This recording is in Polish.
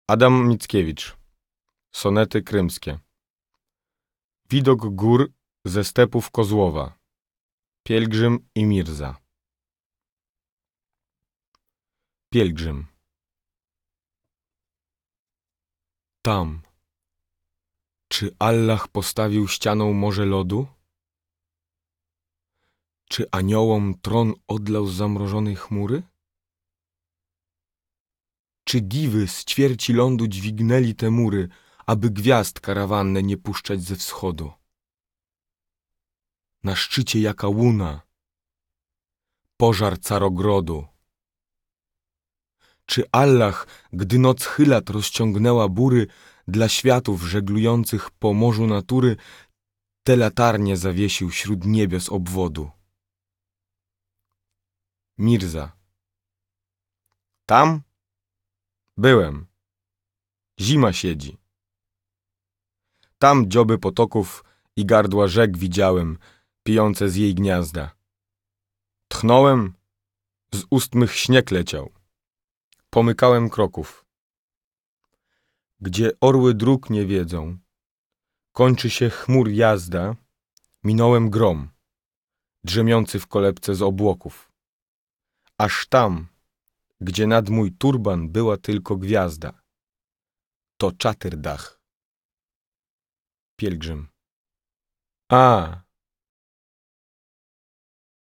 Adam Mickiewicz. Sonety krymskie. Widok gór ze stepów Kozłowa. Pielgrzym i Mirza. Pielgrzym. Tam. Czy Allah postawił ścianą morze lodu? Czy aniołom tron odlał z zamrożonej chmury? Czy diwy z ćwierci lądu dźwignęli te mury, aby gwiazd karawanne nie puszczać ze wschodu? Na szczycie jaka łuna, pożar carogrodu. Czy Allah, gdy noc chylat rozciągnęła bury, dla światów żeglujących po morzu natury, te latarnie zawiesił śród niebios obwodu? Mirza. Tam? Byłem. Zima siedzi. Tam dzioby potoków i gardła rzek widziałem, pijące z jej gniazda. Tchnąłem, z ust mych śnieg leciał. Pomykałem kroków. Gdzie orły dróg nie wiedzą, kończy się chmur jazda, minąłem grom, drzemiący w kolebce z obłoków. Aż tam, gdzie nad mój turban była tylko gwiazda, to czatyr dach. Pielgrzym. A,